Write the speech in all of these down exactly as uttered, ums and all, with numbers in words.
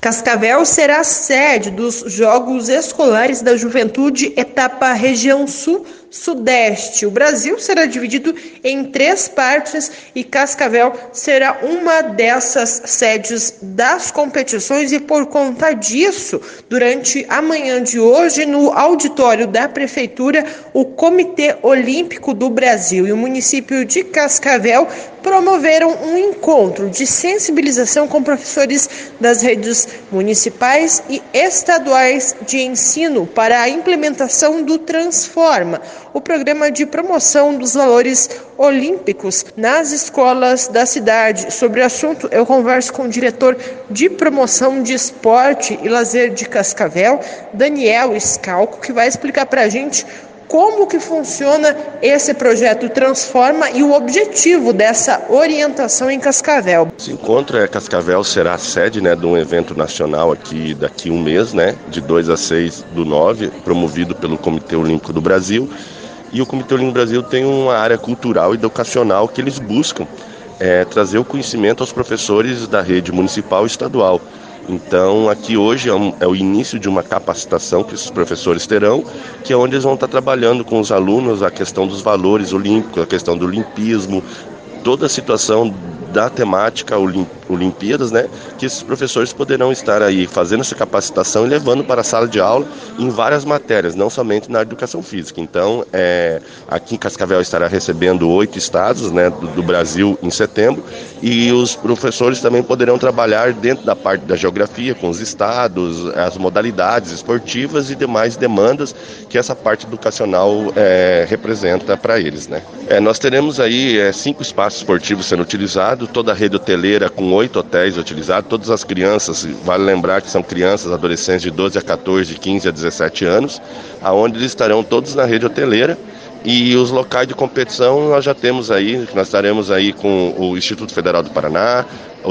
Cascavel será a sede dos Jogos Escolares da Juventude, etapa região sul-sudeste. O Brasil será dividido em três partes e Cascavel será uma dessas sedes das competições e, por conta disso, durante a manhã de hoje, no auditório da Prefeitura, o Comitê Olímpico do Brasil e o município de Cascavel promoveram um encontro de sensibilização com professores das redes municipais e estaduais de ensino para a implementação do Transforma, o programa de promoção dos valores olímpicos nas escolas da cidade. Sobre o assunto, eu converso com o diretor de promoção de esporte e lazer de Cascavel, Daniel Scalco, que vai explicar para a gente como que funciona esse projeto Transforma e o objetivo dessa orientação em Cascavel. Esse encontro é Cascavel será a sede, né, de um evento nacional aqui daqui um mês, né, de dois a seis do nove, promovido pelo Comitê Olímpico do Brasil. E o Comitê Olímpico do Brasil tem uma área cultural e educacional que eles buscam é, trazer o conhecimento aos professores da rede municipal e estadual. Então, aqui hoje é, um, é o início de uma capacitação que esses professores terão, que é onde eles vão estar trabalhando com os alunos a questão dos valores olímpicos, a questão do olimpismo, toda a situação da temática Olim, Olimpíadas, né, que esses professores poderão estar aí fazendo essa capacitação e levando para a sala de aula em várias matérias, não somente na educação física. Então, é, aqui em Cascavel estará recebendo oito estados, né, do, do Brasil em setembro, e os professores também poderão trabalhar dentro da parte da geografia, com os estados, as modalidades esportivas e demais demandas que essa parte educacional é, representa para eles, né. É, nós teremos aí é, cinco espaços esportivos sendo utilizados, toda a rede hoteleira com oito hotéis utilizados, todas as crianças, vale lembrar que são crianças, adolescentes de doze a quatorze, de quinze a dezessete anos, aonde eles estarão todos na rede hoteleira. E os locais de competição nós já temos aí, nós estaremos aí com o Instituto Federal do Paraná, o,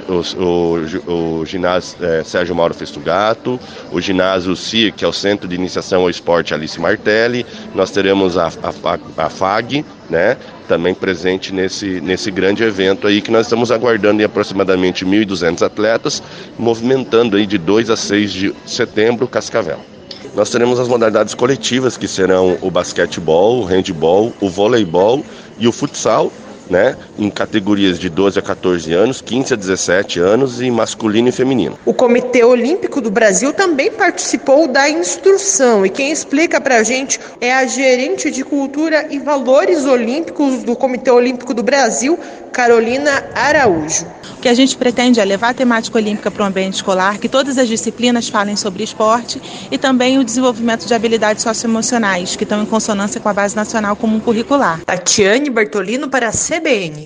o, o, o ginásio é, Sérgio Mauro Festugato, o ginásio C I A, que é o Centro de Iniciação ao Esporte Alice Martelli, nós teremos a, a, a FAG, né, também presente nesse, nesse grande evento aí que nós estamos aguardando em aproximadamente mil e duzentos atletas, movimentando aí de dois a seis de setembro Cascavel. Nós teremos as modalidades coletivas, que serão o basquetebol, o handebol, o voleibol e o futsal, né, em categorias de doze a quatorze anos, quinze a dezessete anos e masculino e feminino. O Comitê Olímpico do Brasil também participou da instrução e quem explica pra gente é a gerente de Cultura e Valores Olímpicos do Comitê Olímpico do Brasil, Carolina Araújo. O que a gente pretende é levar a temática olímpica para o ambiente escolar, que todas as disciplinas falem sobre esporte e também o desenvolvimento de habilidades socioemocionais, que estão em consonância com a Base Nacional Comum Curricular. Tatiane Bertolino para a C B N.